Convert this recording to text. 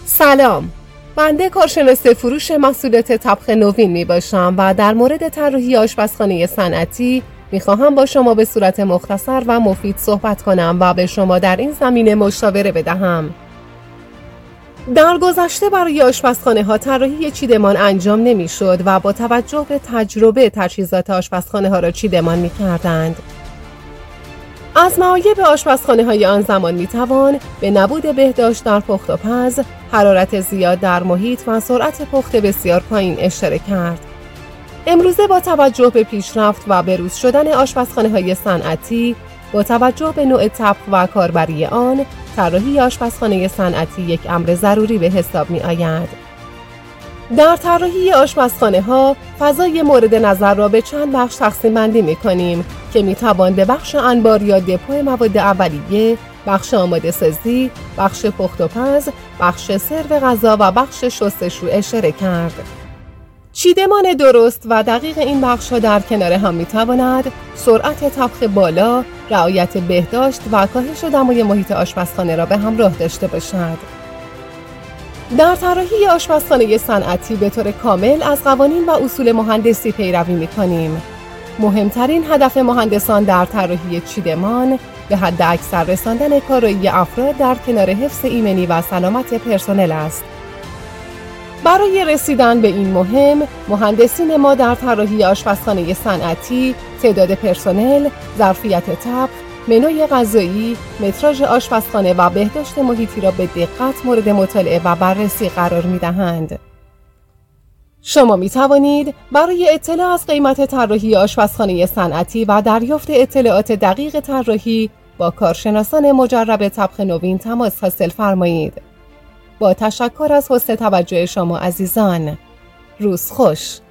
سلام، بنده کارشناس فروش محصولات طبخ نوین می باشم و در مورد طراحی آشپزخانه صنعتی می خواهم با شما به صورت مختصر و مفید صحبت کنم و به شما در این زمینه مشاوره بدهم. در گذشته برای آشپزخانه ها طراحی چیدمان انجام نمی شد و با توجه به تجربه تجهیزات آشپزخانه ها را چیدمان می کردند. از معایب آشپزخانه های آن زمان می توان به نبود بهداشت در پخت و پز، حرارت زیاد در محیط و سرعت پخت بسیار پایین اشاره کرد. امروزه با توجه به پیشرفت و بروز شدن آشپزخانه های صنعتی، با توجه به نوع طبخ و کاربری آن، طراحی آشپزخانه صنعتی یک امر ضروری به حساب می آید. در طراحی آشپزخانه ها فضای مورد نظر را به چند بخش تقسیم بندی می کنیم که می توان به بخش انبار یا دپو مواد اولیه، بخش آماده سازی، بخش پخت و پز، بخش سرو غذا و بخش شستشو اشاره کرد. چیدمان درست و دقیق این بخش ها در کنار هم می تواند سرعت طبخ بالا، رعایت بهداشت و کاهش دمای محیط آشپزخانه را به همراه داشته باشد. در طراحی آشپزخانه صنعتی به طور کامل از قوانین و اصول مهندسی پیروی می‌کنیم. مهمترین هدف مهندسان در طراحی چیدمان به حد اکثر رساندن کارایی افراد در کنار حفظ ایمنی و سلامت پرسنل است. برای رسیدن به این مهم، مهندسین ما در طراحی آشپزخانه صنعتی تعداد پرسنل، ظرفیت طبخ، منوی غذایی، متراژ آشپزخانه و بهداشت محیطی را به دقت مورد مطالعه و بررسی قرار می‌دهند. شما می توانید برای اطلاع از قیمت طراحی آشپزخانه صنعتی و دریافت اطلاعات دقیق طراحی با کارشناسان مجرب طبخ نوین تماس حاصل فرمایید. با تشکر از حسن توجه شما عزیزان. روز خوش.